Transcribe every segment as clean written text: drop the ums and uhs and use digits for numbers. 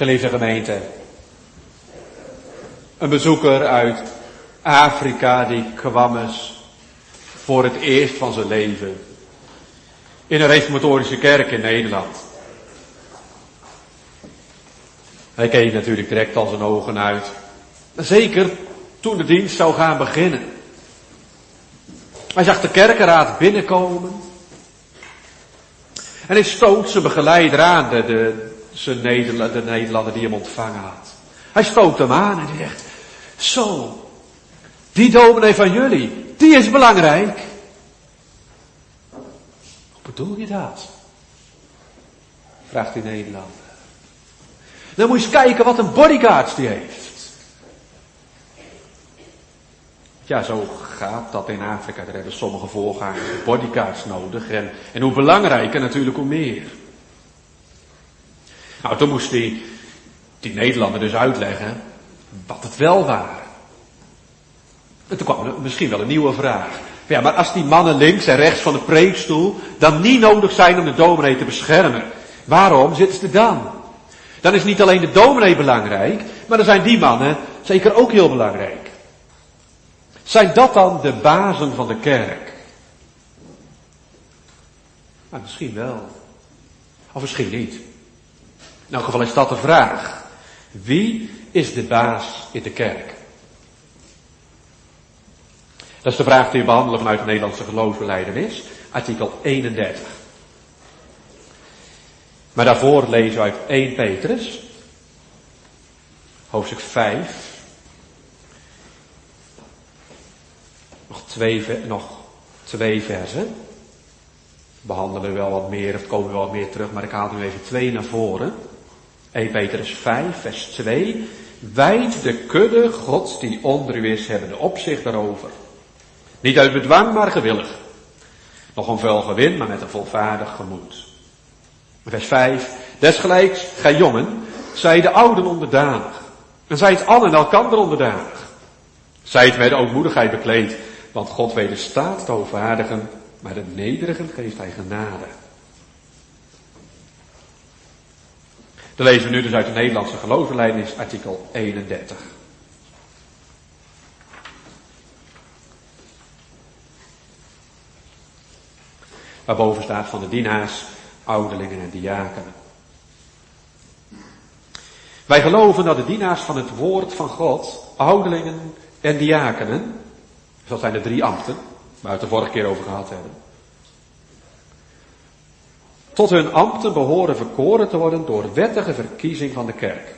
Geliefde gemeente, een bezoeker uit Afrika die kwam eens voor het eerst van zijn leven in een reformatorische kerk in Nederland. Hij keek natuurlijk direct al zijn ogen uit. Zeker toen de dienst zou gaan beginnen. Hij zag de kerkenraad binnenkomen. En hij stoot zijn begeleider aan, de Nederlander die hem ontvangen had. Hij stoot hem aan en hij zegt, zo, die dominee van jullie, die is belangrijk. Hoe bedoel je dat? Vraagt die Nederlander. Dan moet je eens kijken wat een bodyguards die heeft. Ja, zo gaat dat in Afrika. Daar hebben sommige voorgangers bodyguards nodig. En hoe belangrijker natuurlijk, hoe meer. Nou, toen moest die Nederlander dus uitleggen wat het wel waren. En toen kwam er misschien wel een nieuwe vraag. Ja, maar als die mannen links en rechts van de preekstoel dan niet nodig zijn om de dominee te beschermen, waarom zitten ze er dan? Dan is niet alleen de dominee belangrijk, maar dan zijn die mannen zeker ook heel belangrijk. Zijn dat dan de bazen van de kerk? Nou, misschien wel. Of misschien niet. In elk geval is dat de vraag. Wie is de baas in de kerk? Dat is de vraag die we behandelen vanuit de Nederlandse geloofsbelijdenis, artikel 31. Maar daarvoor lezen we uit 1 Petrus, hoofdstuk 5. Nog twee versen. Behandelen we wel wat meer, of komen we wel wat meer terug, maar ik haal nu even 2 naar voren. 1 Petrus 5, vers 2. Wijd de kudde Gods die onder u is, hebben de opzicht daarover. Niet uit bedwang, maar gewillig. Nog een vuil gewin, maar met een volvaardig gemoed. Vers 5. Desgelijks, gij jongen, zij de ouden onderdanig. En zij het allen elkander onderdanig. Zij het met ootmoedigheid bekleed, want God wederstaat het hoogvaardigen, maar de nederigen geeft hij genade. Dan lezen we nu dus uit de Nederlandse geloofsbelijdenis, artikel 31. Waarboven staat van de dienaars, ouderlingen en diakenen. Wij geloven dat de dienaars van het woord van God, ouderlingen en diakenen, dat zijn de 3 ambten, waar we het de vorige keer over gehad hebben, tot hun ambten behoren verkoren te worden door wettige verkiezing van de kerk.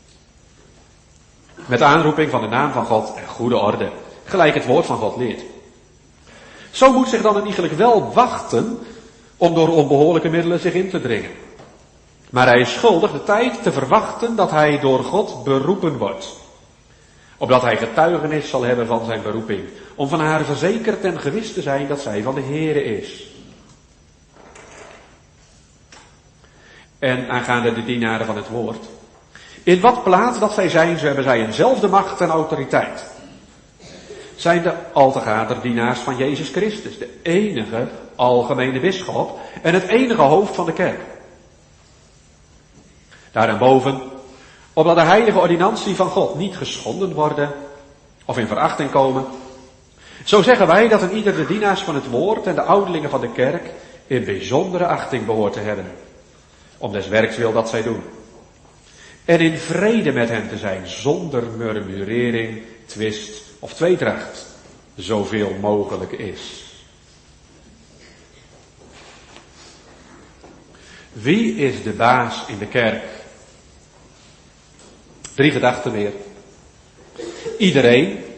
Met aanroeping van de naam van God en goede orde, gelijk het woord van God leert. Zo moet zich dan een iegelijk wel wachten om door onbehoorlijke middelen zich in te dringen. Maar hij is schuldig de tijd te verwachten dat hij door God beroepen wordt. Opdat hij getuigenis zal hebben van zijn beroeping. Om van haar verzekerd en gewis te zijn dat zij van de Heere is. En aangaande de dienaren van het woord. In wat plaats dat zij zijn, zo hebben zij eenzelfde macht en autoriteit. Zijn de altegader dienaars van Jezus Christus, de enige algemene bisschop en het enige hoofd van de kerk. Daarboven, opdat de heilige ordinantie van God niet geschonden worden of in verachting komen. Zo zeggen wij dat een ieder de dienaars van het woord en de ouderlingen van de kerk in bijzondere achting behoort te hebben. Om des werks wil dat zij doen. En in vrede met hen te zijn, zonder murmurering, twist of tweedracht, zoveel mogelijk is. Wie is de baas in de kerk? 3 gedachten weer. Iedereen,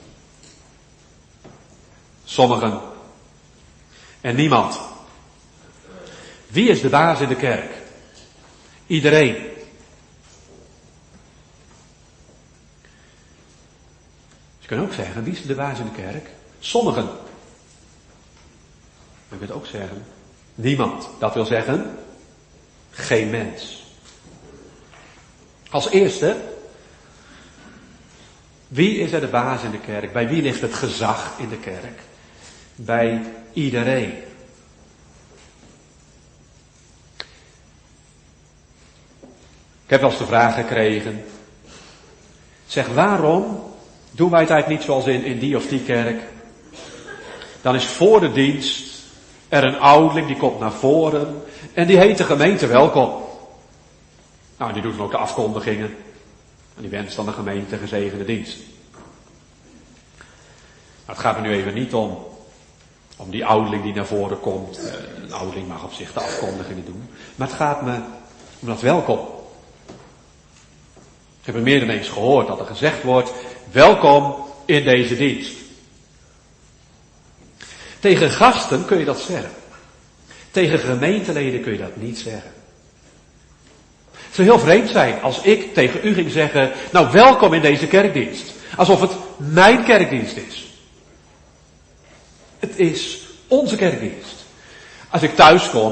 sommigen en niemand. Wie is de baas in de kerk? Iedereen. Je kunt ook zeggen, wie is de baas in de kerk? Sommigen. Maar je kunt ook zeggen, niemand. Dat wil zeggen, geen mens. Als eerste, wie is er de baas in de kerk? Bij wie ligt het gezag in de kerk? Bij iedereen. Ik heb wel eens de vraag gekregen. Zeg, waarom doen wij het eigenlijk niet zoals in die of die kerk? Dan is voor de dienst er een ouderling die komt naar voren en die heet de gemeente welkom. Nou, die doet dan ook de afkondigingen. En die wenst dan de gemeente gezegende dienst. Maar het gaat er nu even niet om die ouderling die naar voren komt. Een ouderling mag op zich de afkondigingen doen. Maar het gaat me om dat welkom. Ik heb er meer dan eens gehoord dat er gezegd wordt, welkom in deze dienst. Tegen gasten kun je dat zeggen. Tegen gemeenteleden kun je dat niet zeggen. Het zou heel vreemd zijn als ik tegen u ging zeggen, nou welkom in deze kerkdienst. Alsof het mijn kerkdienst is. Het is onze kerkdienst. Als ik thuis kom,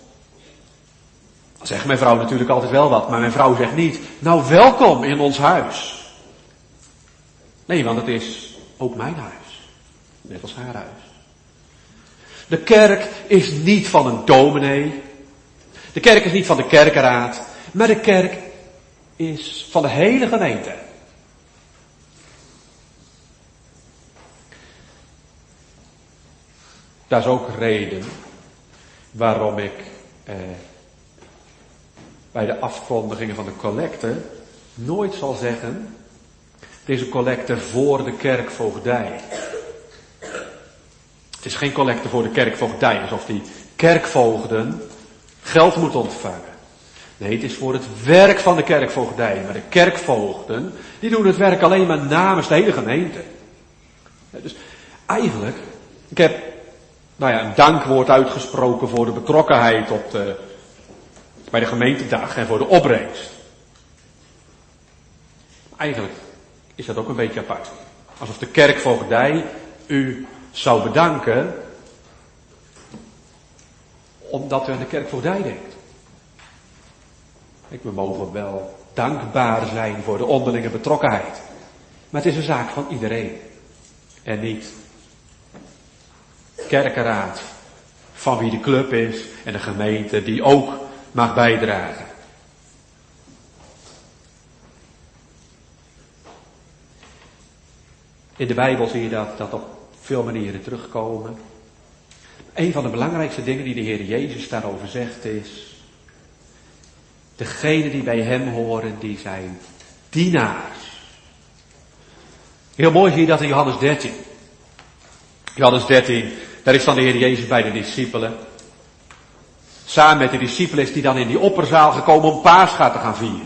dan zegt mijn vrouw natuurlijk altijd wel wat, maar mijn vrouw zegt niet, nou welkom in ons huis. Nee, want het is ook mijn huis. Net als haar huis. De kerk is niet van een dominee. De kerk is niet van de kerkenraad. Maar de kerk is van de hele gemeente. Dat is ook reden waarom ik bij de afkondigingen van de collecte nooit zal zeggen, deze collecte voor de kerkvoogdij. Het is geen collecte voor de kerkvoogdij, alsof die kerkvoogden geld moeten ontvangen. Nee, het is voor het werk van de kerkvoogdij. Maar de kerkvoogden, die doen het werk alleen maar namens de hele gemeente. Dus eigenlijk, ik heb een dankwoord uitgesproken voor de betrokkenheid bij de gemeentedag en voor de opbrengst. Eigenlijk is dat ook een beetje apart. Alsof de kerkvoogdij u zou bedanken omdat u aan de kerkvoogdij denkt. We mogen wel dankbaar zijn voor de onderlinge betrokkenheid. Maar het is een zaak van iedereen. En niet kerkenraad van wie de club is en de gemeente die ook mag bijdragen. In de Bijbel zie je dat op veel manieren terugkomen. Een van de belangrijkste dingen die de Heer Jezus daarover zegt is, degenen die bij hem horen, die zijn dienaars. Heel mooi zie je dat in Johannes 13. Johannes 13, daar is dan de Heer Jezus bij de discipelen. Samen met de discipelen is hij dan in die opperzaal gekomen om Pascha te gaan vieren.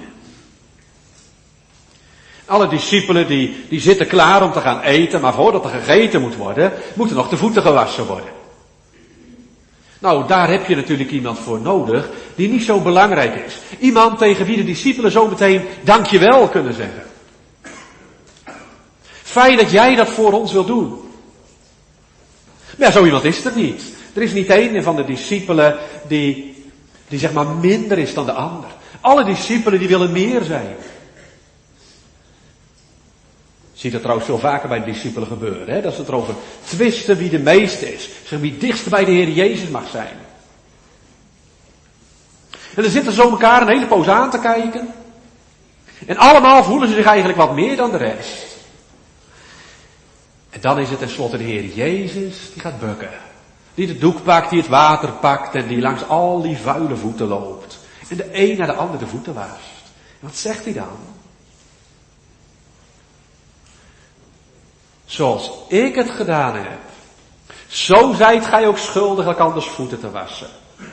Alle discipelen die zitten klaar om te gaan eten, maar voordat er gegeten moet worden, moeten nog de voeten gewassen worden. Nou, daar heb je natuurlijk iemand voor nodig die niet zo belangrijk is. Iemand tegen wie de discipelen zo meteen dankjewel kunnen zeggen. Fijn dat jij dat voor ons wilt doen. Maar ja, zo iemand is er niet. Er is niet één van de discipelen die zeg maar minder is dan de ander. Alle discipelen die willen meer zijn. Je ziet dat trouwens veel vaker bij de discipelen gebeuren. Hè? Dat ze het erover twisten wie de meeste is. Zeg, wie dichtst bij de Heer Jezus mag zijn. En dan zitten ze zo elkaar een hele poos aan te kijken. En allemaal voelen ze zich eigenlijk wat meer dan de rest. En dan is het tenslotte de Heer Jezus die gaat bukken. Die de doek pakt, die het water pakt en die langs al die vuile voeten loopt. En de een naar de ander de voeten wast. En wat zegt hij dan? Zoals ik het gedaan heb, zo zijt gij ook schuldig elkanders voeten te wassen.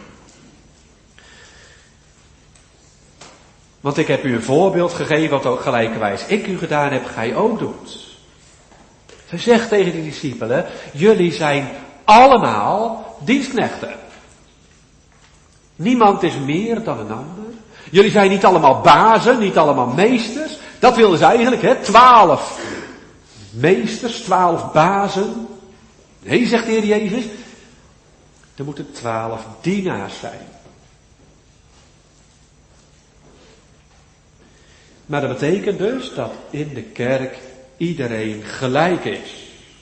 Want ik heb u een voorbeeld gegeven wat ook gelijkerwijs ik u gedaan heb, gij ook doet. Hij zegt tegen de discipelen, jullie zijn allemaal dienstknechten. Niemand is meer dan een ander. Jullie zijn niet allemaal bazen, niet allemaal meesters. Dat wilden ze eigenlijk, 12 meesters, 12 bazen. Nee, zegt de Heer Jezus, er moeten 12 dienaars zijn. Maar dat betekent dus dat in de kerk iedereen gelijk is.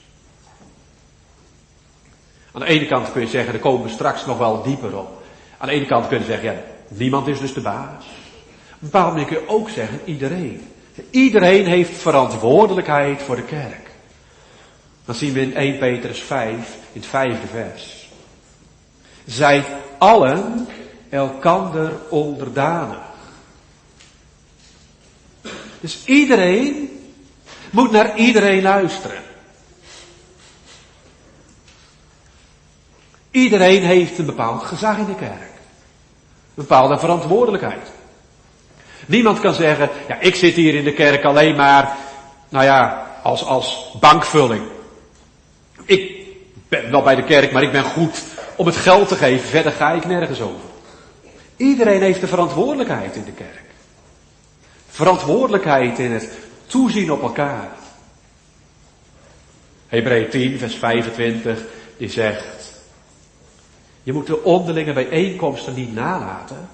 Aan de ene kant kun je zeggen, daar komen we straks nog wel dieper op. Aan de ene kant kun je zeggen, ja, niemand is dus de baas. Op een bepaalde manier kun je ook zeggen iedereen. Iedereen heeft verantwoordelijkheid voor de kerk. Dan zien we in 1 Petrus 5, in het 5e vers. Zijt allen elkander onderdanig. Dus iedereen moet naar iedereen luisteren. Iedereen heeft een bepaald gezag in de kerk. Een bepaalde verantwoordelijkheid. Niemand kan zeggen, ja, ik zit hier in de kerk alleen maar, als bankvulling. Ik ben wel bij de kerk, maar ik ben goed om het geld te geven. Verder ga ik nergens over. Iedereen heeft de verantwoordelijkheid in de kerk. Verantwoordelijkheid in het toezien op elkaar. Hebreeën 10, vers 25, die zegt, je moet de onderlinge bijeenkomsten niet nalaten.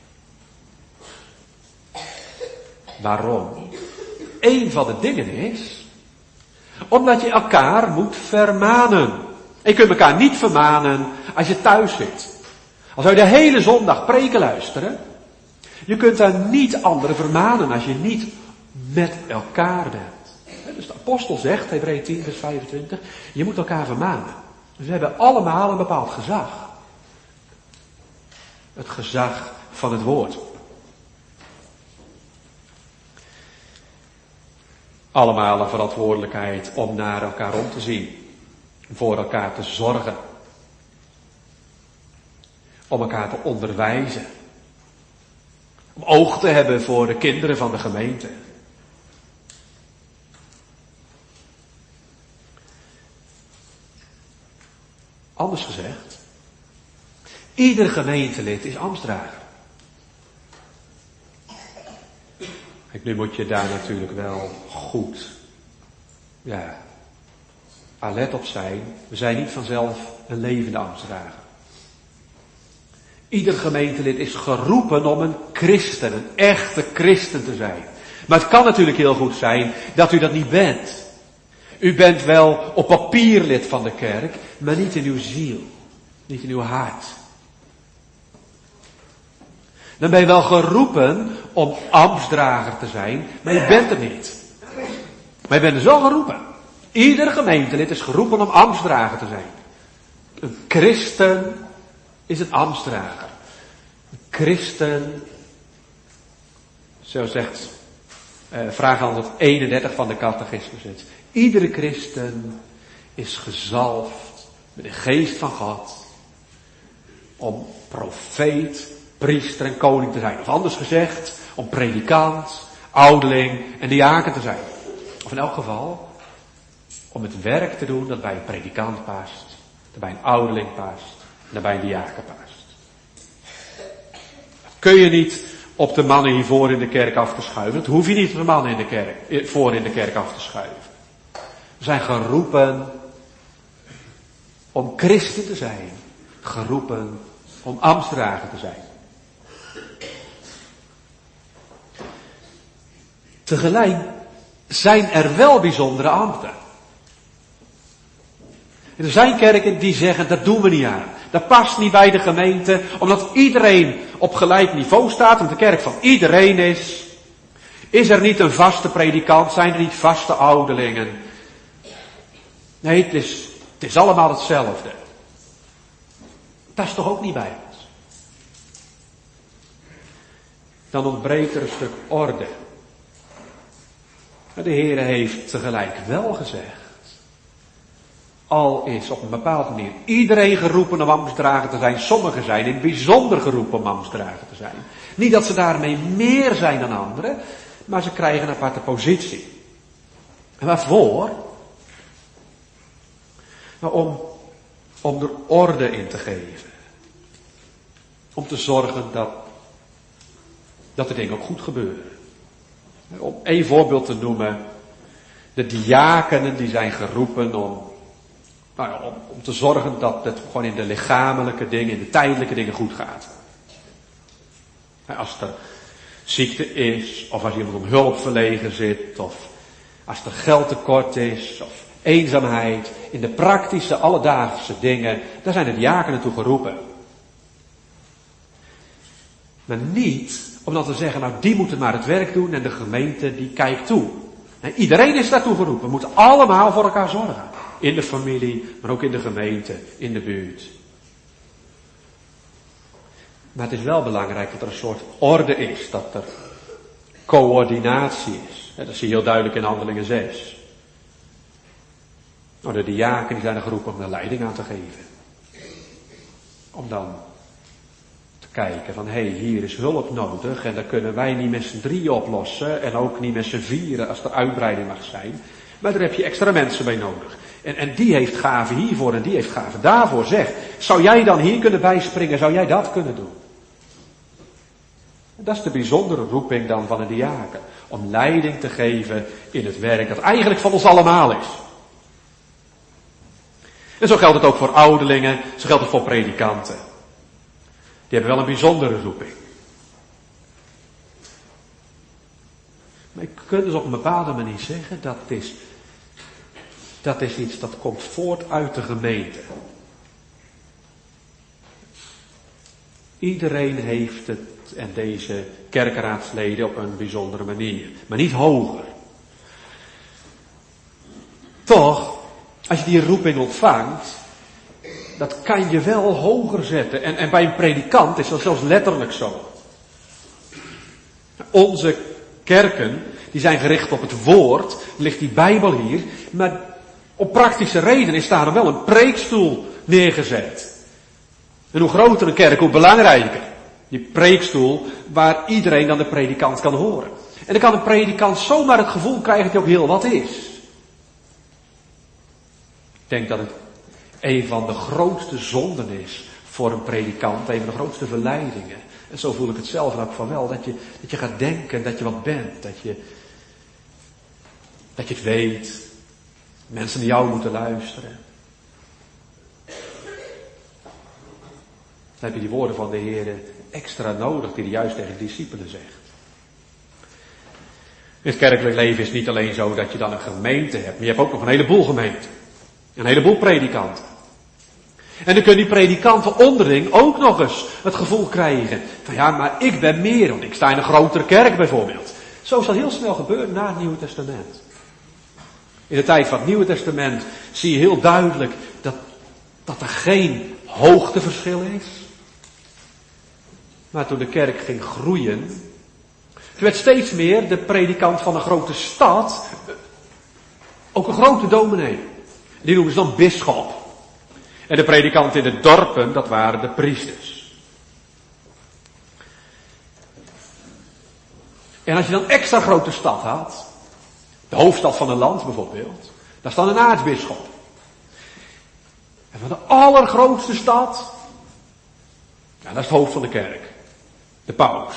Waarom? Eén van de dingen is, omdat je elkaar moet vermanen. En je kunt elkaar niet vermanen als je thuis zit. Als zou je de hele zondag preken luisteren. Je kunt daar niet anderen vermanen als je niet met elkaar bent. Dus de apostel zegt, Hebreeën 10 vers 25, je moet elkaar vermanen. Dus we hebben allemaal een bepaald gezag. Het gezag van het woord. Allemaal een verantwoordelijkheid om naar elkaar om te zien. Voor elkaar te zorgen. Om elkaar te onderwijzen. Om oog te hebben voor de kinderen van de gemeente. Anders gezegd, ieder gemeentelid is ambtsdrager. Kijk, nu moet je daar natuurlijk wel goed, alert op zijn. We zijn niet vanzelf een levende ambtsdrager. Ieder gemeentelid is geroepen om een christen, een echte christen te zijn. Maar het kan natuurlijk heel goed zijn dat u dat niet bent. U bent wel op papier lid van de kerk, maar niet in uw ziel. Niet in uw hart. Dan ben je wel geroepen om ambtsdrager te zijn, maar je bent er niet. Maar je bent dus wel geroepen. Ieder gemeentelid is geroepen om ambtsdrager te zijn. Een christen is een ambtsdrager. Een christen, zo zegt vraag antwoord 31 van de catechismus. Iedere christen is gezalfd met de geest van God om profeet, priester en koning te zijn. Of anders gezegd, om predikant, ouderling en diaken te zijn. Of in elk geval, om het werk te doen dat bij een predikant past, dat bij een ouderling past, en dat bij een diaken past. Dat kun je niet op de mannen hiervoor in de kerk af te schuiven. Dat hoef je niet op de mannen voor in de kerk af te schuiven. We zijn geroepen om christen te zijn. Geroepen om ambtsdrager te zijn. Tegelijk zijn er wel bijzondere ambten. En er zijn kerken die zeggen, dat doen we niet aan. Dat past niet bij de gemeente, omdat iedereen op gelijk niveau staat, omdat de kerk van iedereen is. Is er niet een vaste predikant, zijn er niet vaste ouderlingen. Nee, het is allemaal hetzelfde. Dat is toch ook niet bij ons. Dan ontbreekt er een stuk orde. Maar de Heer heeft tegelijk wel gezegd, al is op een bepaalde manier iedereen geroepen om ambtsdrager te zijn, sommigen zijn in het bijzonder geroepen om ambtsdrager te zijn. Niet dat ze daarmee meer zijn dan anderen, maar ze krijgen een aparte positie. En waarvoor? Nou, om er orde in te geven. Om te zorgen dat de dingen ook goed gebeuren. Om één voorbeeld te noemen. De diakenen die zijn geroepen om te zorgen dat het gewoon in de lichamelijke dingen, in de tijdelijke dingen goed gaat. Als er ziekte is, of als iemand om hulp verlegen zit, of als er geldtekort is, of eenzaamheid, in de praktische, alledaagse dingen, daar zijn de diakenen toe geroepen. Maar niet Om dan te zeggen, nou die moeten maar het werk doen en de gemeente die kijkt toe. En iedereen is daartoe geroepen. We moeten allemaal voor elkaar zorgen. In de familie, maar ook in de gemeente, in de buurt. Maar het is wel belangrijk dat er een soort orde is. Dat er coördinatie is. Dat zie je heel duidelijk in Handelingen 6. De diaken die zijn er geroepen om de leiding aan te geven. Om dan te kijken van, hier is hulp nodig en dat kunnen wij niet met z'n 3 oplossen en ook niet met z'n 4 als er uitbreiding mag zijn. Maar daar heb je extra mensen bij nodig. En die heeft gaven hiervoor en die heeft gaven daarvoor. Zeg, zou jij dan hier kunnen bijspringen? Zou jij dat kunnen doen? Dat is de bijzondere roeping dan van een diaken. Om leiding te geven in het werk dat eigenlijk van ons allemaal is. En zo geldt het ook voor ouderlingen, zo geldt het voor predikanten. Die hebben wel een bijzondere roeping. Maar je kunt dus op een bepaalde manier zeggen, dat is iets dat komt voort uit de gemeente. Iedereen heeft het en deze kerkraadsleden op een bijzondere manier. Maar niet hoger. Toch, als je die roeping ontvangt, dat kan je wel hoger zetten. En bij een predikant is dat zelfs letterlijk zo. Onze kerken, die zijn gericht op het woord, ligt die Bijbel hier, maar op praktische reden is daar wel een preekstoel neergezet. En hoe groter een kerk, hoe belangrijker. Die preekstoel waar iedereen dan de predikant kan horen. En dan kan een predikant zomaar het gevoel krijgen dat hij ook heel wat is. Ik denk dat het een van de grootste zonden is voor een predikant, een van de grootste verleidingen. En zo voel ik het zelf ook van wel, dat je gaat denken dat je wat bent, dat je het weet, mensen naar jou moeten luisteren. Dan heb je die woorden van de Heer extra nodig, die hij juist tegen de discipelen zegt. In het kerkelijk leven is het niet alleen zo dat je dan een gemeente hebt, maar je hebt ook nog een heleboel gemeenten. Een heleboel predikanten. En dan kunnen die predikanten onderling ook nog eens het gevoel krijgen van ja, maar ik ben meer, want ik sta in een grotere kerk bijvoorbeeld. Zo is dat heel snel gebeurd na het Nieuwe Testament. In de tijd van het Nieuwe Testament zie je heel duidelijk dat er geen hoogteverschil is. Maar toen de kerk ging groeien, toen werd steeds meer de predikant van een grote stad ook een grote dominee. Die noemen ze dan bisschop. En de predikanten in de dorpen, dat waren de priesters. En als je dan een extra grote stad had, de hoofdstad van een land bijvoorbeeld, daar staat een aartsbisschop. En van de allergrootste stad, ja, dat is het hoofd van de kerk. De paus.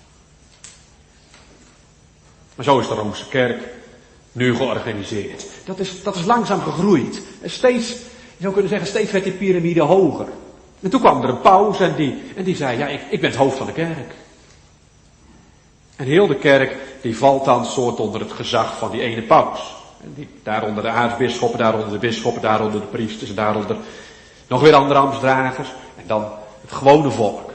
Maar zo is de Roomse kerk nu georganiseerd. Dat is langzaam gegroeid. En steeds, je zou kunnen zeggen, steeds werd die piramide hoger. En toen kwam er een paus en die zei, ja, ik ben het hoofd van de kerk. En heel de kerk, die valt dan soort onder het gezag van die ene paus. En daaronder de aartsbisschoppen, daaronder de bisschoppen, daaronder de priesters, en daaronder nog weer andere ambtsdragers. En dan het gewone volk.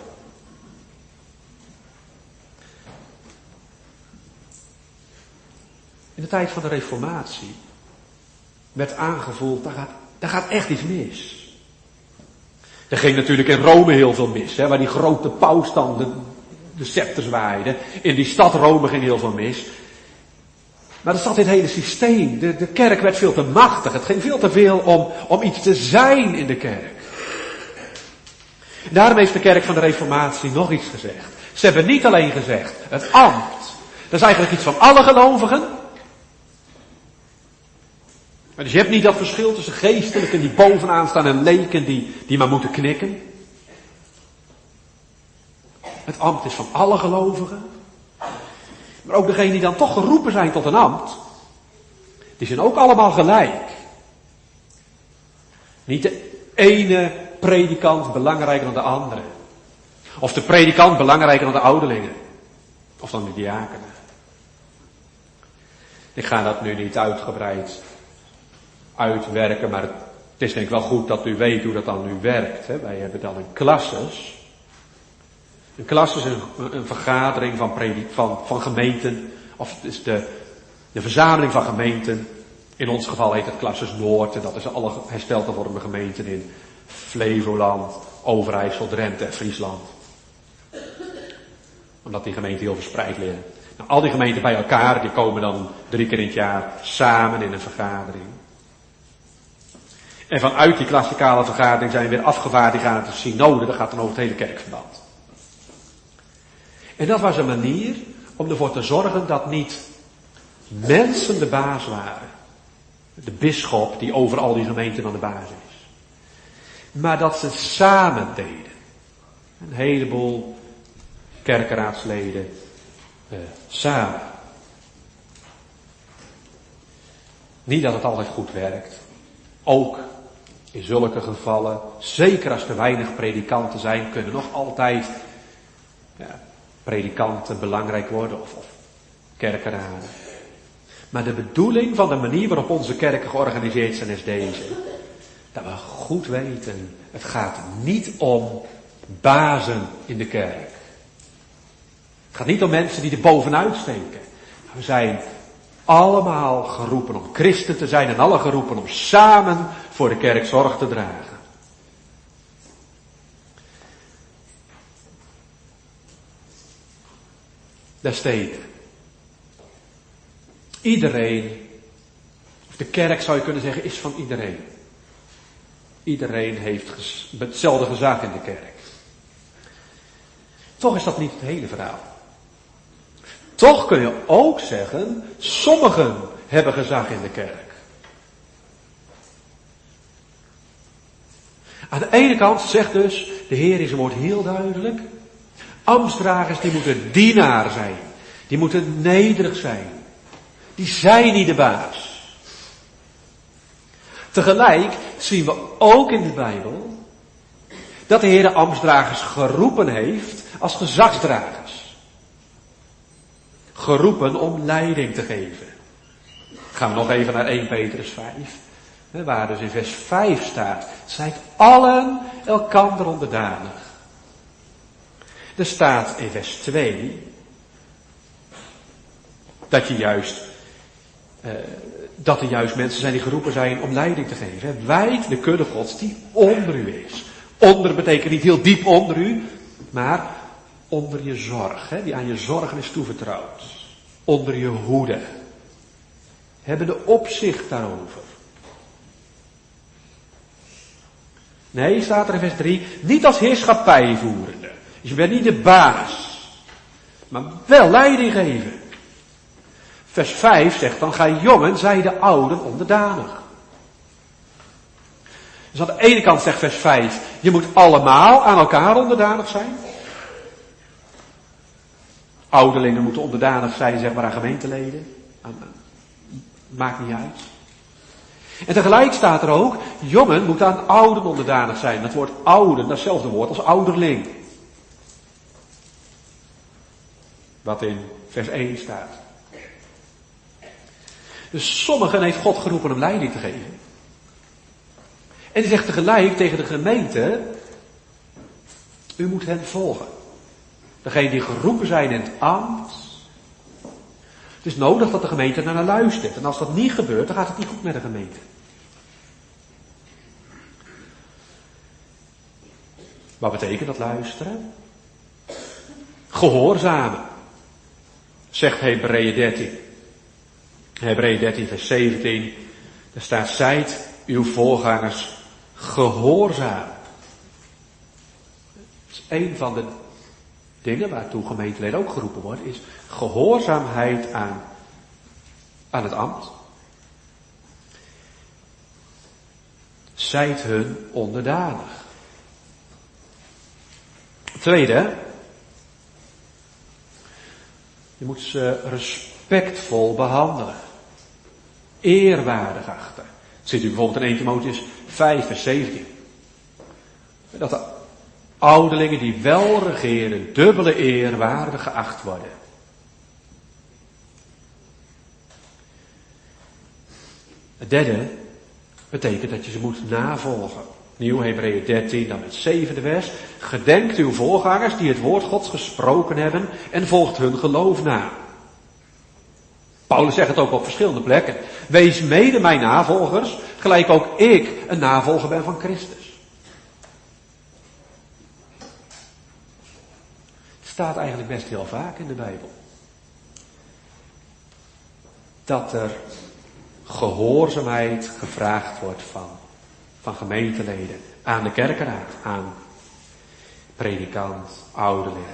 In de tijd van de Reformatie werd aangevoeld, daar gaat echt iets mis. Er ging natuurlijk in Rome heel veel mis, waar die grote paus dan de scepter zwaaide. In die stad Rome ging heel veel mis. Maar er zat dit hele systeem. De kerk werd veel te machtig. Het ging veel te veel om iets te zijn in de kerk. En daarom heeft de kerk van de Reformatie nog iets gezegd. Ze hebben niet alleen gezegd, het ambt. Dat is eigenlijk iets van alle gelovigen. Dus je hebt niet dat verschil tussen geestelijken die bovenaan staan en leken die maar moeten knikken. Het ambt is van alle gelovigen. Maar ook degenen die dan toch geroepen zijn tot een ambt, die zijn ook allemaal gelijk. Niet de ene predikant belangrijker dan de andere. Of de predikant belangrijker dan de ouderlingen. Of dan de diakenen. Ik ga dat nu niet uitgebreid uitwerken, maar het is denk ik wel goed dat u weet hoe dat dan nu werkt. Wij hebben dan een klasses. Een klas is een vergadering van gemeenten, of het is de verzameling van gemeenten. In ons geval heet het Klasses Noord, en dat is alle hersteld te vormende gemeenten in Flevoland, Overijssel, Drenthe en Friesland. Omdat die gemeenten heel verspreid liggen. Nou, al die gemeenten bij elkaar, die komen dan 3 keer in het jaar samen in een vergadering. En vanuit die klassikale vergadering zijn weer afgevaardigd, die gaan naar de synode, dat gaat dan over het hele kerkverband. En dat was een manier om ervoor te zorgen dat niet mensen de baas waren. De bisschop die over al die gemeenten aan de baas is. Maar dat ze samen deden. Een heleboel kerkenraadsleden samen. Niet dat het altijd goed werkt. Ook in zulke gevallen, zeker als er weinig predikanten zijn, kunnen nog altijd predikanten belangrijk worden of kerkenraden. Maar de bedoeling van de manier waarop onze kerken georganiseerd zijn is deze. Dat we goed weten, het gaat niet om bazen in de kerk. Het gaat niet om mensen die er bovenuit steken. We zijn allemaal geroepen om christen te zijn en alle geroepen om samen voor de kerk zorg te dragen. Daar steekt. Iedereen, of de kerk zou je kunnen zeggen, is van iedereen. Iedereen heeft hetzelfde gezag in de kerk. Toch is dat niet het hele verhaal. Toch kun je ook zeggen, sommigen hebben gezag in de kerk. Aan de ene kant zegt dus de Heer in zijn woord heel duidelijk, ambtsdragers die moeten dienaar zijn. Die moeten nederig zijn. Die zijn niet de baas. Tegelijk zien we ook in de Bijbel dat de Heer de ambtsdragers geroepen heeft als gezagsdragers. Geroepen om leiding te geven. Gaan we nog even naar 1 Petrus 5. Waar dus in vers 5 staat. Zijt allen elkander onderdanig. Er staat in vers 2. Dat er juist mensen zijn die geroepen zijn om leiding te geven. Wijd de kudde Gods die onder u is. Onder betekent niet heel diep onder u, maar onder je zorg. Die aan je zorgen is toevertrouwd. Onder je hoede. Hebben de opzicht daarover. Nee, staat er in vers 3, niet als heerschappijvoerende. Dus je bent niet de baas, maar wel leiding geven. Vers 5 zegt dan, gij jongen, zij de ouden onderdanig. Dus aan de ene kant zegt vers 5, je moet allemaal aan elkaar onderdanig zijn. Ouderlingen moeten onderdanig zijn, zeg maar, aan gemeenteleden. Maakt niet uit. En tegelijk staat er ook, jongen moet aan ouden onderdanig zijn. Dat woord ouden, datzelfde woord als ouderling. Wat in vers 1 staat. Dus sommigen heeft God geroepen om leiding te geven. En hij zegt tegelijk tegen de gemeente, u moet hen volgen. Degene die geroepen zijn in het ambt. Het is nodig dat de gemeente naar luistert. En als dat niet gebeurt, dan gaat het niet goed met de gemeente. Wat betekent dat luisteren? Gehoorzamen. Zegt Hebreeën 13. Hebreeën 13 vers 17. Daar staat, zijt uw voorgangers gehoorzaam. Dat is een van de dingen waartoe gemeenteleden ook geroepen wordt, is gehoorzaamheid aan het ambt. Zijt hun onderdanig. Tweede, je moet ze respectvol behandelen. Eerwaardig achten. Dat ziet u bijvoorbeeld in 1 Timotheüs 5 vers 17. Dat de ouderlingen die wel regeren, dubbele eer waardig geacht worden. Het derde betekent dat je ze moet navolgen. Opnieuw Hebreeën 13, dan het 7e vers. Gedenkt uw voorgangers die het woord Gods gesproken hebben en volgt hun geloof na. Paulus zegt het ook op verschillende plekken. Wees mede mijn navolgers, gelijk ook ik een navolger ben van Christus. Het staat eigenlijk best heel vaak in de Bijbel. Dat er gehoorzaamheid gevraagd wordt van gemeenteleden aan de kerkenraad, aan predikant, ouderling.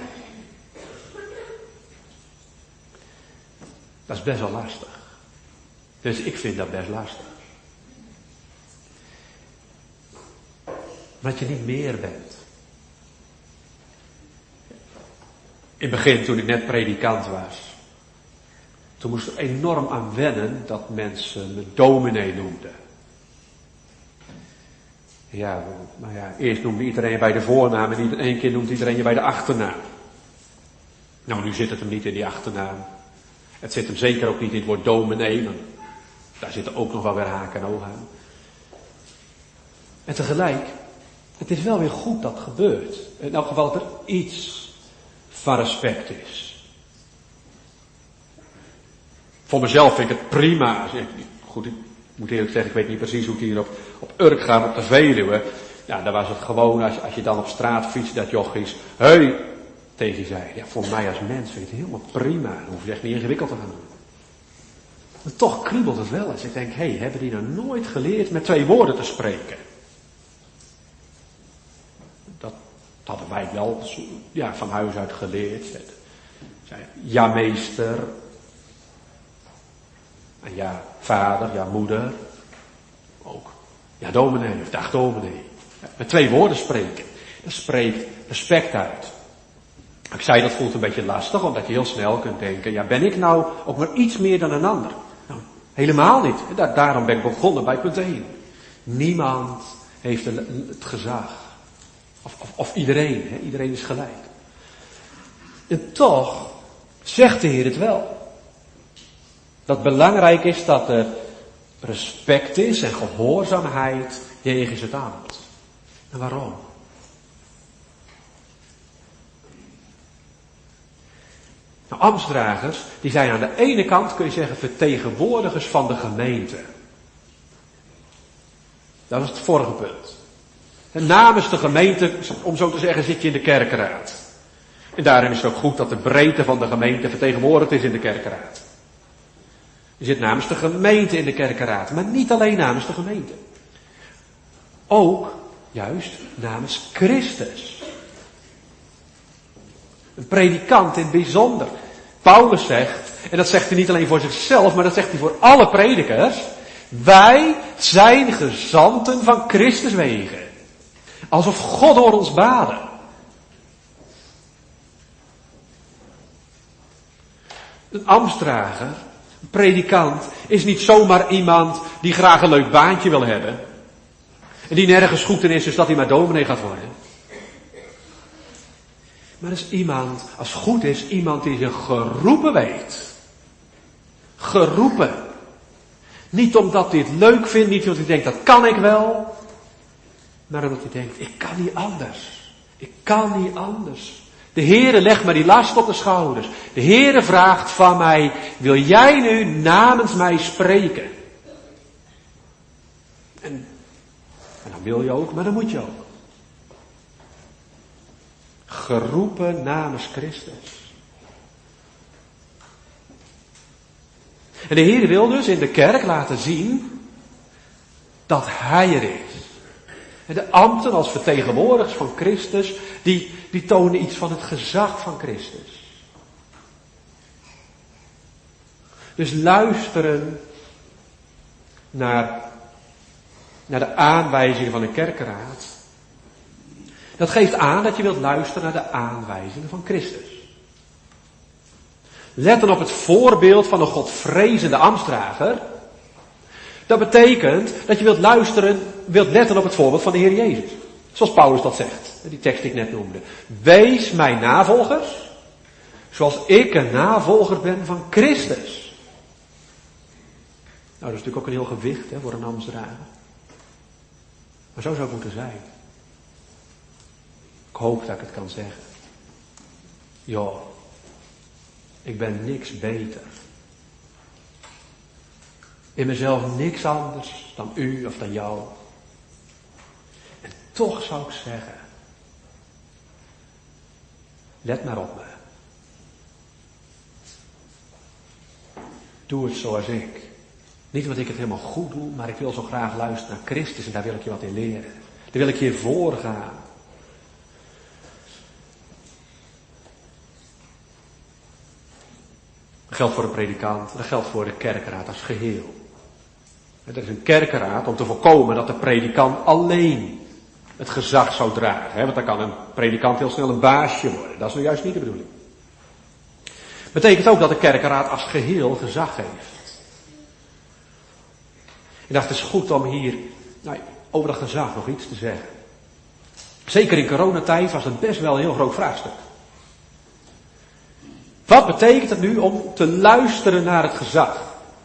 Dat is best wel lastig. Dus ik vind dat best lastig. Dat je niet meer bent. In het begin, toen ik net predikant was, toen moest ik er enorm aan wennen dat mensen me dominee noemden. Ja, maar ja, eerst noemde iedereen je bij de voornaam en in één keer noemt iedereen je bij de achternaam. Nou, nu zit het hem niet in die achternaam. Het zit hem zeker ook niet in het woord dominee, want daar zitten ook nog wel weer haken en ogen aan. En tegelijk, het is wel weer goed dat gebeurt. In elk geval dat er iets van respect is. Voor mezelf vind ik het prima. Goed, ik moet eerlijk zeggen, ik weet niet precies hoe het hier op Urk gaat, op de Veluwe. Ja, daar was het gewoon, als je dan op straat fietst, dat jochies, hey, tegen je zei. Ja, voor mij als mens vind ik het helemaal prima. Dan hoef je echt niet ingewikkeld te gaan doen. Maar toch kriebelt het wel eens. Ik denk, hebben die nou nooit geleerd met 2 woorden te spreken? Dat hadden wij wel van huis uit geleerd. Ja, meester. En ja, vader, ja, moeder. Ook. Ja, dominee, of dag dominee. Ja, met 2 woorden spreken. Dat spreekt respect uit. Ik zei, dat voelt een beetje lastig, omdat je heel snel kunt denken, ja, ben ik nou ook maar iets meer dan een ander? Nou, helemaal niet. Daarom ben ik begonnen bij punt 1. Niemand heeft het gezag. Of iedereen, iedereen is gelijk. En toch zegt de Heer het wel. Dat belangrijk is dat er respect is en gehoorzaamheid jegens het ambt. En waarom? Nou, ambtsdragers, die zijn aan de ene kant, kun je zeggen, vertegenwoordigers van de gemeente. Dat is het vorige punt. En namens de gemeente, om zo te zeggen, zit je in de kerkenraad. En daarom is het ook goed dat de breedte van de gemeente vertegenwoordigd is in de kerkenraad. Je zit namens de gemeente in de kerkenraad, maar niet alleen namens de gemeente. Ook, juist, namens Christus. Een predikant in het bijzonder. Paulus zegt, en dat zegt hij niet alleen voor zichzelf, maar dat zegt hij voor alle predikers. Wij zijn gezanten van Christus wegen. Alsof God door ons baden. Een ambtsdrager, een predikant, is niet zomaar iemand die graag een leuk baantje wil hebben. En die nergens goed in is, dus dat hij maar dominee gaat worden. Maar dat is iemand, als het goed is, iemand die zich geroepen weet. Geroepen. Niet omdat hij het leuk vindt, niet omdat hij denkt, dat kan ik wel. Maar omdat hij denkt, ik kan niet anders. Ik kan niet anders. De Heere legt me die last op de schouders. De Heere vraagt van mij, wil jij nu namens mij spreken? En dan wil je ook, maar dan moet je ook. Geroepen namens Christus. En de Heer wil dus in de kerk laten zien dat Hij er is. En de ambten als vertegenwoordigers van Christus, die tonen iets van het gezag van Christus. Dus luisteren naar de aanwijzingen van de kerkenraad. Dat geeft aan dat je wilt luisteren naar de aanwijzingen van Christus. Letten op het voorbeeld van een godvrezende ambtsdrager. Dat betekent dat je wilt letten op het voorbeeld van de Heer Jezus. Zoals Paulus dat zegt, die tekst die ik net noemde. Wees mijn navolgers, zoals ik een navolger ben van Christus. Nou, dat is natuurlijk ook een heel gewicht voor een ambtsdrager. Maar zo zou het moeten zijn. Ik hoop dat ik het kan zeggen. Joh, ik ben niks beter. In mezelf niks anders dan u of dan jou. En toch zou ik zeggen, let maar op me. Doe het zoals ik. Niet omdat ik het helemaal goed doe, maar ik wil zo graag luisteren naar Christus en daar wil ik je wat in leren. Daar wil ik je voor gaan. Dat geldt voor de predikant, dat geldt voor de kerkenraad als geheel. Er is een kerkenraad om te voorkomen dat de predikant alleen het gezag zou dragen. Want dan kan een predikant heel snel een baasje worden. Dat is nou juist niet de bedoeling. Betekent ook dat de kerkenraad als geheel gezag heeft. Ik dacht, het is goed om hier over dat gezag nog iets te zeggen. Zeker in coronatijd was het best wel een heel groot vraagstuk. Wat betekent het nu om te luisteren naar het gezag?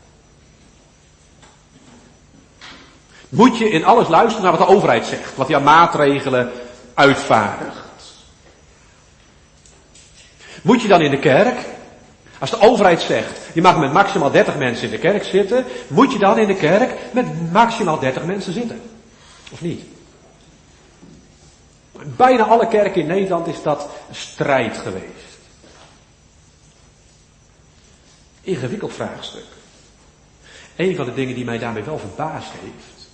Moet je in alles luisteren naar wat de overheid zegt, wat die aan maatregelen uitvaardigt? Moet je dan in de kerk, als de overheid zegt, je mag met maximaal 30 mensen in de kerk zitten, moet je dan in de kerk met maximaal 30 mensen zitten? Of niet? In bijna alle kerken in Nederland is dat een strijd geweest. Ingewikkeld vraagstuk. Een van de dingen die mij daarmee wel verbaasd heeft.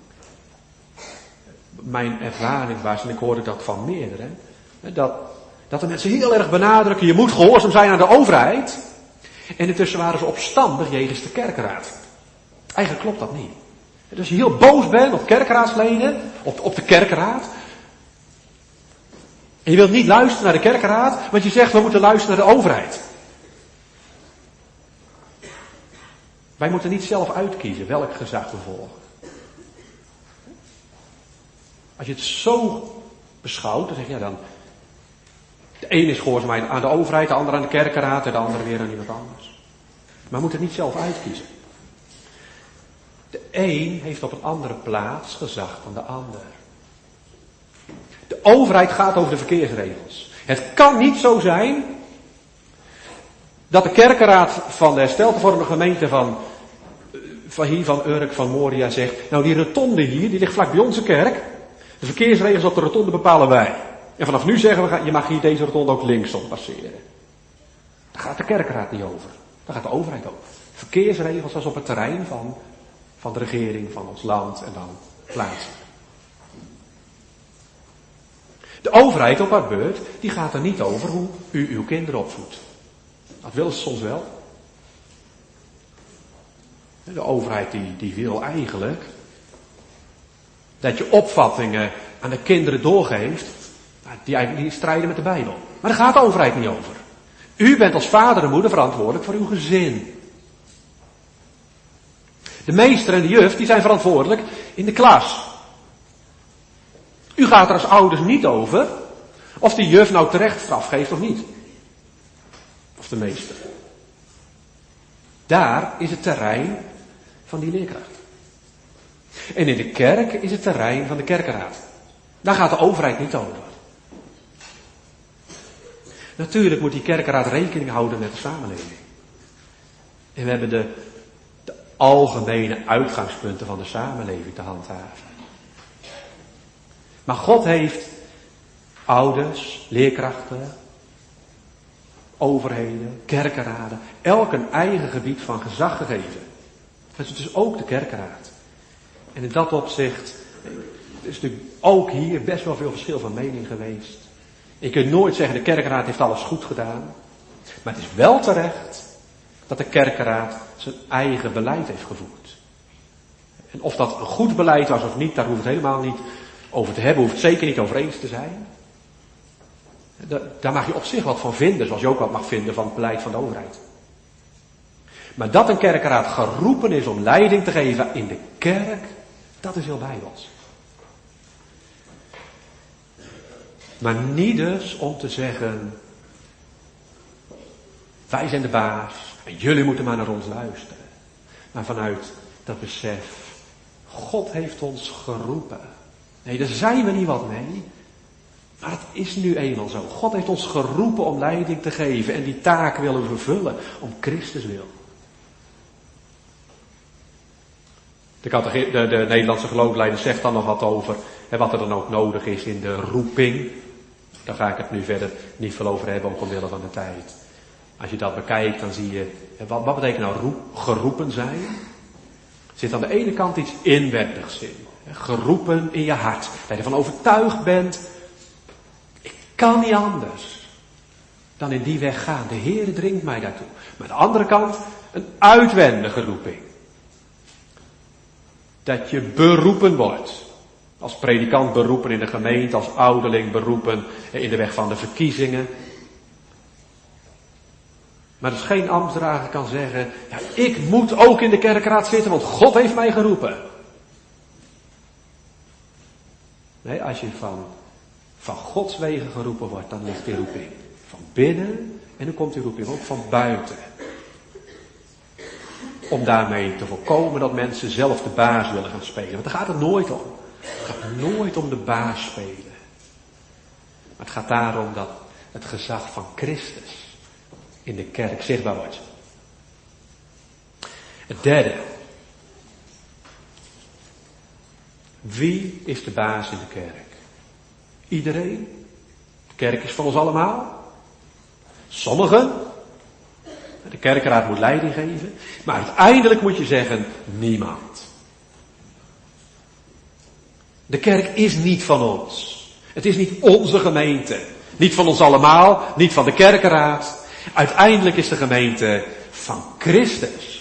Mijn ervaring was, en ik hoorde dat van meerdere, dat de mensen heel erg benadrukken, je moet gehoorzaam zijn aan de overheid. En intussen waren ze opstandig jegens de kerkenraad. Eigenlijk klopt dat niet. Dus als je heel boos bent op kerkenraadsleden, op de kerkenraad, en je wilt niet luisteren naar de kerkenraad, want je zegt we moeten luisteren naar de overheid. Wij moeten niet zelf uitkiezen welk gezag we volgen. Als je het zo beschouwt, dan zeg je dan, de een is gehoorzaam aan de overheid, de ander aan de kerkenraad en de andere weer aan iemand anders. Maar we moeten het niet zelf uitkiezen. De een heeft op een andere plaats gezag dan de ander. De overheid gaat over de verkeersregels. Het kan niet zo zijn dat de kerkenraad van de herstelgevormde gemeente van Urk, van Moria zegt, nou die rotonde hier, die ligt vlak bij onze kerk. De verkeersregels op de rotonde bepalen wij. En vanaf nu zeggen we, je mag hier deze rotonde ook linksom passeren. Daar gaat de kerkenraad niet over. Daar gaat de overheid over. Verkeersregels als op het terrein van de regering, van ons land en dan plaatsen. De overheid op haar beurt, die gaat er niet over hoe u uw kinderen opvoedt. Dat willen ze soms wel. De overheid die wil eigenlijk dat je opvattingen aan de kinderen doorgeeft, die eigenlijk niet strijden met de Bijbel. Maar daar gaat de overheid niet over. U bent als vader en moeder verantwoordelijk voor uw gezin. De meester en de juf, die zijn verantwoordelijk in de klas. U gaat er als ouders niet over of die juf nou terecht straf geeft of niet. Of de meester. Daar is het terrein van die leerkracht. En in de kerk is het terrein van de kerkenraad. Daar gaat de overheid niet over. Natuurlijk moet die kerkenraad rekening houden met de samenleving. En we hebben de algemene uitgangspunten van de samenleving te handhaven. Maar God heeft ouders, leerkrachten, overheden, kerkenraden, elk een eigen gebied van gezag gegeven. Dat is dus ook de kerkenraad. En in dat opzicht is natuurlijk ook hier best wel veel verschil van mening geweest. Je kunt nooit zeggen de kerkenraad heeft alles goed gedaan. Maar het is wel terecht dat de kerkenraad zijn eigen beleid heeft gevoerd. En of dat een goed beleid was of niet, daar hoeft het helemaal niet over te hebben, hoeft het zeker niet over eens te zijn. Daar mag je op zich wat van vinden, zoals je ook wat mag vinden van het beleid van de overheid. Maar dat een kerkenraad geroepen is om leiding te geven in de kerk, dat is heel bijbels. Maar niet dus om te zeggen, wij zijn de baas en jullie moeten maar naar ons luisteren. Maar vanuit dat besef, God heeft ons geroepen Nee, daar zijn we niet wat mee. Maar het is nu eenmaal zo. God heeft ons geroepen om leiding te geven. En die taak willen we vervullen. Om Christus wil. De Nederlandse geloofsleider zegt dan nog wat over. Wat er dan ook nodig is in de roeping. Daar ga ik het nu verder niet veel over hebben. Ook omwille van de tijd. Als je dat bekijkt dan zie je. Wat betekent nou geroepen zijn? Er zit aan de ene kant iets inwendigs in. Geroepen in je hart. Dat je ervan overtuigd bent. Ik kan niet anders dan in die weg gaan. De Heere dringt mij daartoe. Maar aan de andere kant een uitwendige roeping. Dat je beroepen wordt. Als predikant beroepen in de gemeente. Als ouderling beroepen in de weg van de verkiezingen. Maar dus geen ambtsdrager kan zeggen. Ja, ik moet ook in de kerkraad zitten. Want God heeft mij geroepen. Nee, als je van Gods wegen geroepen wordt, dan ligt die roeping van binnen en dan komt die roeping ook van buiten. Om daarmee te voorkomen dat mensen zelf de baas willen gaan spelen. Want daar gaat het nooit om. Het gaat nooit om de baas spelen. Maar het gaat daarom dat het gezag van Christus in de kerk zichtbaar wordt. Het derde. Wie is de baas in de kerk? Iedereen. De kerk is van ons allemaal. Sommigen. De kerkraad moet leiding geven. Maar uiteindelijk moet je zeggen, niemand. De kerk is niet van ons. Het is niet onze gemeente. Niet van ons allemaal. Niet van de kerkraad. Uiteindelijk is de gemeente van Christus.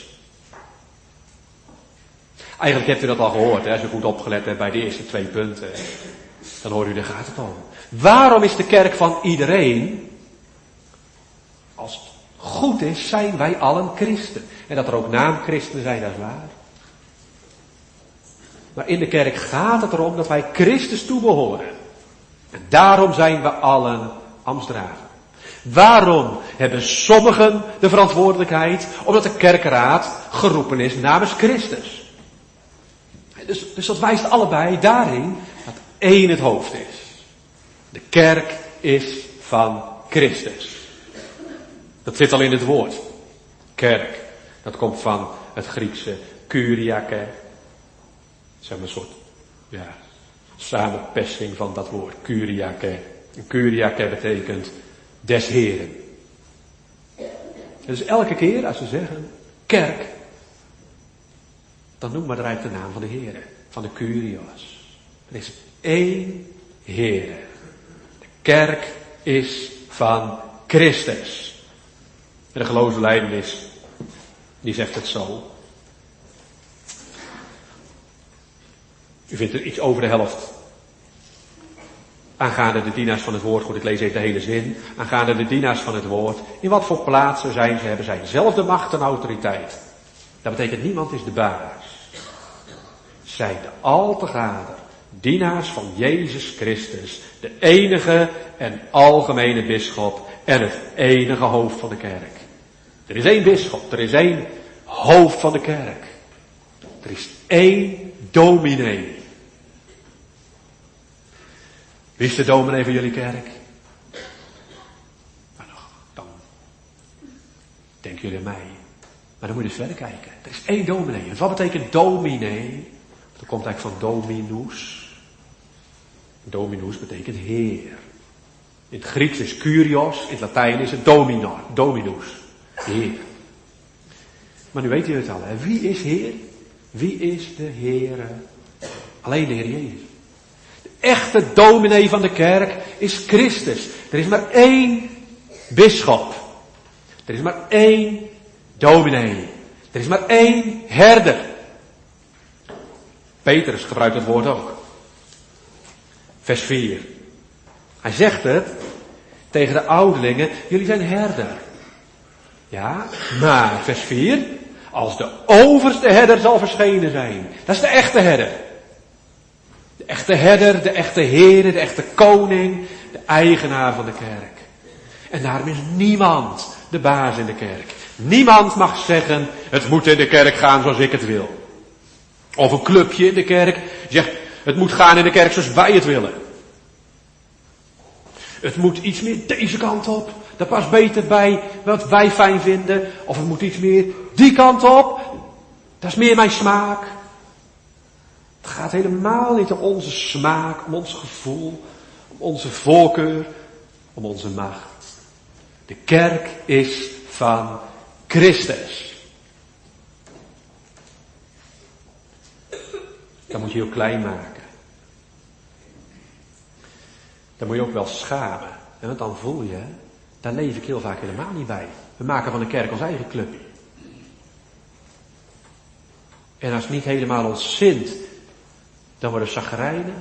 Eigenlijk hebt u dat al gehoord, als u goed opgelet hebt bij de eerste 2 punten. Dan hoor u, daar gaat het om. Waarom is de kerk van iedereen? Als het goed is, zijn wij allen christen. En dat er ook naamchristenen zijn, dat is waar. Maar in de kerk gaat het erom dat wij Christus toebehoren. En daarom zijn we allen ambtsdrager. Waarom hebben sommigen de verantwoordelijkheid? Omdat de kerkraad geroepen is namens Christus. Dus dat wijst allebei daarin dat één het hoofd is. De kerk is van Christus. Dat zit al in het woord. Kerk. Dat komt van het Griekse kuriake. Zeg maar een soort, samenpersing van dat woord. Kuriake. En kuriake betekent des Heren. Dus elke keer als we zeggen kerk, dan noemen we eruit de naam van de Heere, van de Kyrios. Er is één Heere. De kerk is van Christus. En de geloofsbelijdenis, die zegt het zo. U vindt er iets over de helft. Aangaande de dienaars van het woord, goed, ik lees even de hele zin. Aangaande de dienaars van het woord, in wat voor plaatsen hebben zij dezelfde macht en autoriteit. Dat betekent niemand is de baas. Zij de altegader, dienaars van Jezus Christus, de enige en algemene bisschop en het enige hoofd van de kerk. Er is één bisschop, er is één hoofd van de kerk. Er is één dominee. Wie is de dominee van jullie kerk? Nou, dan denken jullie aan mij. Maar dan moet je dus verder kijken. Er is één dominee. En wat betekent dominee? Dat komt eigenlijk van dominus. Dominus betekent heer. In het Grieks is Kyrios, in het Latijn is het dominus. Heer. Maar nu weet u het al, hè? Wie is Heer? Wie is de Heere? Alleen de Heer Jezus. De echte dominee van de kerk is Christus. Er is maar één bisschop. Er is maar één dominee. Er is maar één herder. Petrus gebruikt het woord ook. Vers 4. Hij zegt het tegen de ouderlingen, jullie zijn herder. Ja, maar vers 4. Als de overste herder zal verschenen zijn. Dat is de echte herder. De echte herder, de echte Heere, de echte koning, de eigenaar van de kerk. En daarom is niemand de baas in de kerk. Niemand mag zeggen, het moet in de kerk gaan zoals ik het wil. Of een clubje in de kerk zegt, Het moet gaan in de kerk zoals wij het willen. Het moet iets meer deze kant op. Dat past beter bij wat wij fijn vinden. Of het moet iets meer die kant op. Dat is meer mijn smaak. Het gaat helemaal niet om onze smaak, om ons gevoel, om onze voorkeur, om onze macht. De kerk is van Christus. Dat moet je heel klein maken. Dan moet je ook wel schamen. Want dan voel je, daar leef ik heel vaak helemaal niet bij. We maken van de kerk ons eigen clubje. En als het niet helemaal ons zint, dan worden we chagrijnig.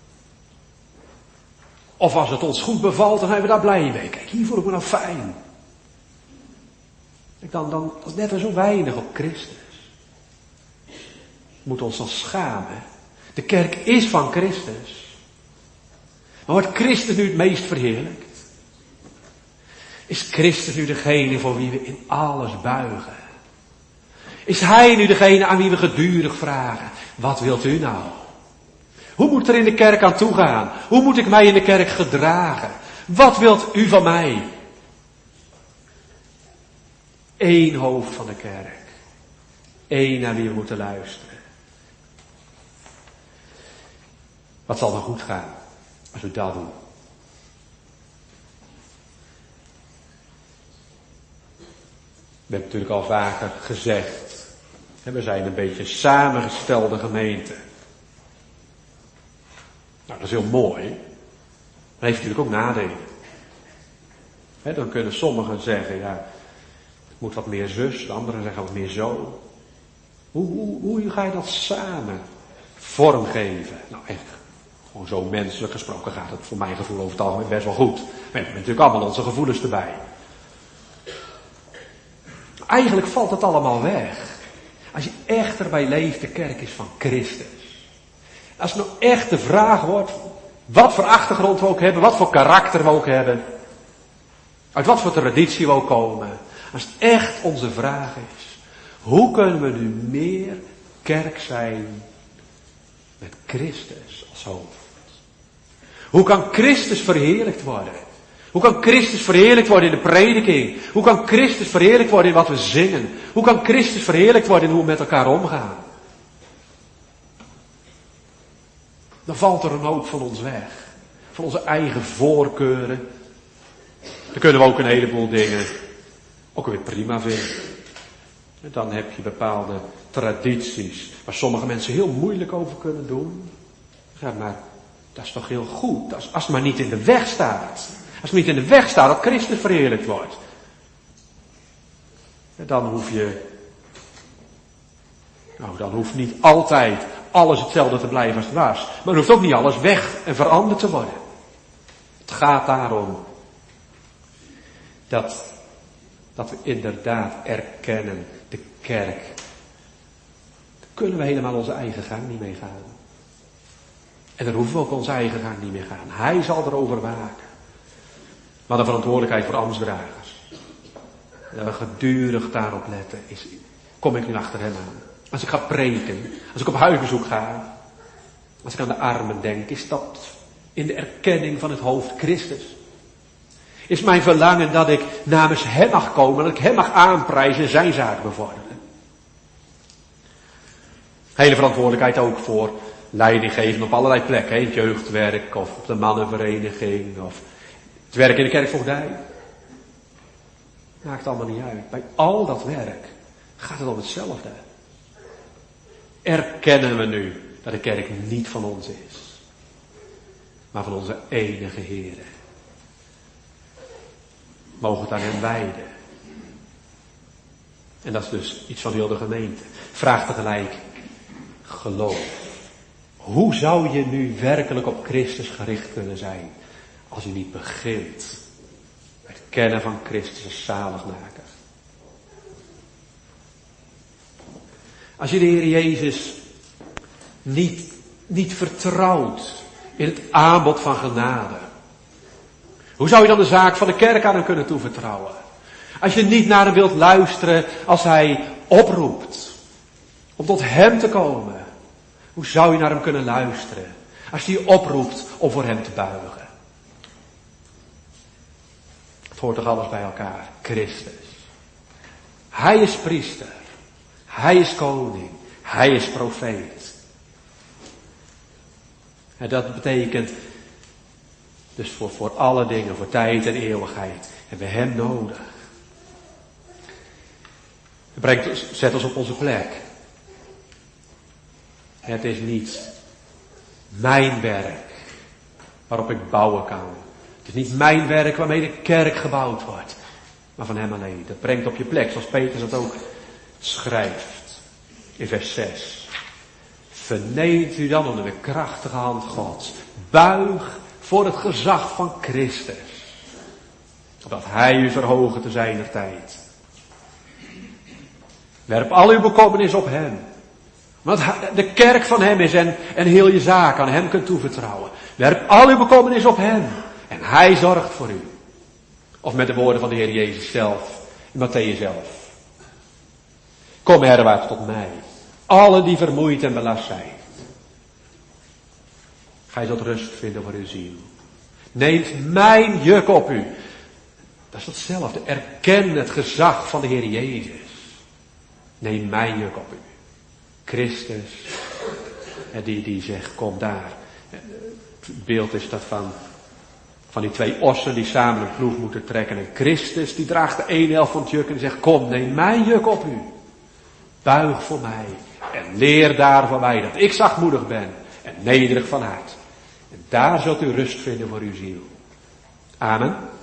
Of als het ons goed bevalt, dan zijn we daar blij mee. Kijk, hier voel ik me nou fijn. Dan net zo weinig op Christus. We moeten ons dan schamen. De kerk is van Christus. Maar wordt Christus nu het meest verheerlijkt? Is Christus nu degene voor wie we in alles buigen? Is Hij nu degene aan wie we gedurig vragen? Wat wilt u nou? Hoe moet er in de kerk aan toe gaan? Hoe moet ik mij in de kerk gedragen? Wat wilt u van mij? Eén hoofd van de kerk. Eén naar wie we moeten luisteren. Wat zal dan goed gaan als we dat doen? We hebben natuurlijk al vaker gezegd. We zijn een beetje een samengestelde gemeente. Nou, dat is heel mooi. Maar heeft natuurlijk ook nadelen. Dan kunnen sommigen zeggen, ja, het moet wat meer zus. De anderen zeggen wat meer zo. Hoe ga je dat samen vormgeven? Nou, echt, gewoon zo menselijk gesproken gaat het voor mijn gevoel over het algemeen best wel goed. We hebben natuurlijk allemaal onze gevoelens erbij. Eigenlijk valt het allemaal weg. Als je echt erbij leeft, de kerk is van Christus. Als het nou echt de vraag wordt, wat voor achtergrond we ook hebben, wat voor karakter we ook hebben, uit wat voor traditie we ook komen. Als het echt onze vraag is, hoe kunnen we nu meer kerk zijn met Christus als hoofd? Hoe kan Christus verheerlijkt worden? Hoe kan Christus verheerlijkt worden in de prediking? Hoe kan Christus verheerlijkt worden in wat we zingen? Hoe kan Christus verheerlijkt worden in hoe we met elkaar omgaan? Dan valt er een hoop van ons weg. Van onze eigen voorkeuren. Dan kunnen we ook een heleboel dingen ook weer prima vinden. En dan heb je bepaalde tradities waar sommige mensen heel moeilijk over kunnen doen. Ja, maar dat is toch heel goed. Als het maar niet in de weg staat. Als het niet in de weg staat dat Christus verheerlijkt wordt. Dan hoeft niet altijd alles hetzelfde te blijven als het was. Maar dan hoeft ook niet alles weg en veranderd te worden. Het gaat daarom dat we inderdaad erkennen, de kerk. Daar kunnen we helemaal onze eigen gang niet mee gaan. En daar hoeven we ook onze eigen gang niet mee gaan. Hij zal erover waken. Maar de verantwoordelijkheid voor ambtsdragers. Dat we gedurig daarop letten. Kom ik nu achter hem aan? Als ik ga preken. Als ik op huisbezoek ga. Als ik aan de armen denk. Is dat in de erkenning van het hoofd Christus? Is mijn verlangen dat ik namens hem mag komen. Dat ik hem mag aanprijzen en zijn zaak bevorderen. Hele verantwoordelijkheid ook voor leidinggeven op allerlei plekken. In het jeugdwerk of op de mannenvereniging of het werk in de kerkvoogdij. Maakt allemaal niet uit. Bij al dat werk gaat het om hetzelfde. Erkennen we nu dat de kerk niet van ons is. Maar van onze enige Heere. Mogen het aan hem wijden. En dat is dus iets van heel de gemeente. Vraag tegelijk geloof. Hoe zou je nu werkelijk op Christus gericht kunnen zijn? Als u niet begint met het kennen van Christus als zaligmaker. Als je de Heer Jezus niet vertrouwt in het aanbod van genade. Hoe zou je dan de zaak van de kerk aan hem kunnen toevertrouwen? Als je niet naar hem wilt luisteren als hij oproept om tot hem te komen. Hoe zou je naar hem kunnen luisteren als hij je oproept om voor hem te buigen? Het hoort toch alles bij elkaar. Christus. Hij is priester. Hij is koning. Hij is profeet. En dat betekent dus voor alle dingen, voor tijd en eeuwigheid, hebben we hem nodig. Zet ons op onze plek. Het is niet mijn werk waarop ik bouwen kan. Het is niet mijn werk waarmee de kerk gebouwd wordt. Maar van hem alleen. Dat brengt op je plek, zoals Petrus dat ook schrijft. In vers 6. Verneemt u dan onder de krachtige hand Gods. Buig voor het gezag van Christus. Opdat hij u verhogen te zijner tijd. Werp al uw bekommernis op hem. Want de kerk van hem is en heel je zaak aan hem kunt toevertrouwen. Werp al uw bekommernis op hem. En hij zorgt voor u. Of met de woorden van de Heer Jezus zelf. In Mattheüs 11. Kom herwaarts tot mij. Alle die vermoeid en belast zijn. Gij zult rust vinden voor uw ziel. Neemt mijn juk op u. Dat is hetzelfde. Erken het gezag van de Heer Jezus. Neem mijn juk op u. Christus. En die zegt, kom daar. Het beeld is dat van die twee ossen die samen een ploeg moeten trekken. En Christus die draagt de ene helft van het juk en die zegt, kom, neem mijn juk op u. Buig voor mij. En leer daar van mij dat ik zachtmoedig ben. En nederig van hart. En daar zult u rust vinden voor uw ziel. Amen.